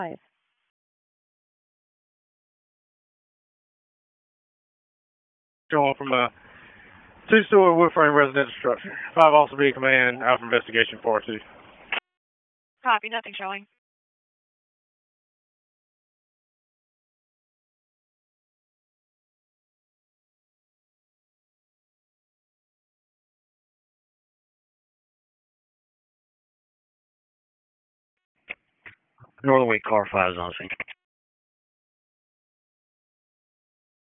5. Going from a two-story wood frame residential structure. 5 also be command, Alpha Investigation 4-2. Copy, nothing showing. Northern Wake Car 5 is on scene.